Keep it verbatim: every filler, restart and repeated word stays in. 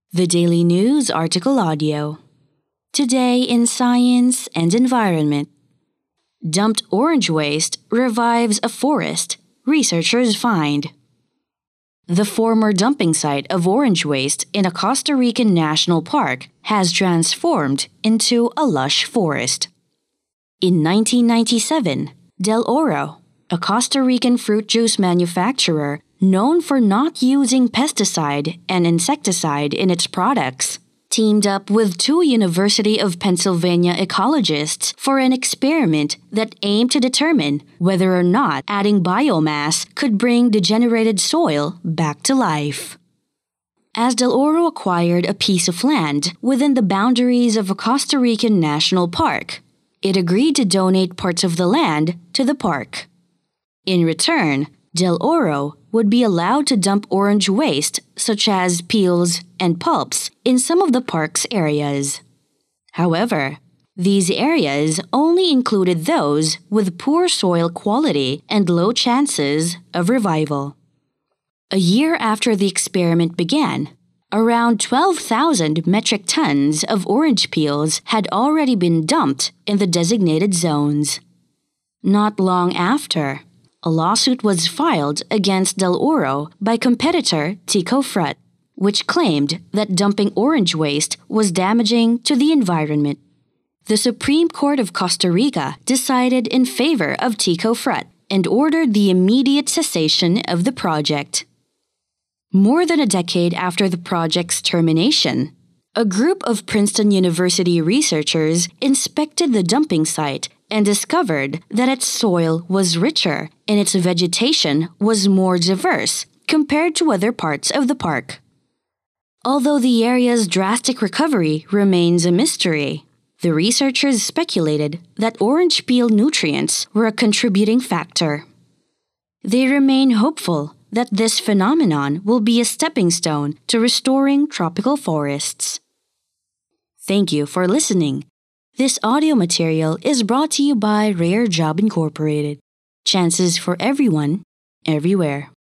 The Daily News Article Audio. Today in Science and Environment. Dumped orange waste revives a forest, researchers find. The former dumping site of orange waste in a Costa Rican national park has transformed into a lush forest. In nineteen ninety-seven, Del Oro, a Costa Rican fruit juice manufacturer known for not using pesticide and insecticide in its products, teamed up with two University of Pennsylvania ecologists for an experiment that aimed to determine whether or not adding biomass could bring degenerated soil back to life. As Del Oro acquired a piece of land within the boundaries of a Costa Rican national park, it agreed to donate parts of the land to the park. In return, Del Oro would be allowed to dump orange waste such as peels and pulps in some of the park's areas. However, these areas only included those with poor soil quality and low chances of revival. A year after the experiment began, around twelve thousand metric tons of orange peels had already been dumped in the designated zones. Not long after, a lawsuit was filed against Del Oro by competitor Tico Fruit, which claimed that dumping orange waste was damaging to the environment. The Supreme Court of Costa Rica decided in favor of Tico Fruit and ordered the immediate cessation of the project. More than a decade after the project's termination, a group of Princeton University researchers inspected the dumping site and discovered that its soil was richer and its vegetation was more diverse compared to other parts of the park. Although the area's drastic recovery remains a mystery, the researchers speculated that orange peel nutrients were a contributing factor. They remain hopeful that this phenomenon will be a stepping stone to restoring tropical forests. Thank you for listening. This audio material is brought to you by Rare Job Incorporated. Chances for everyone, everywhere.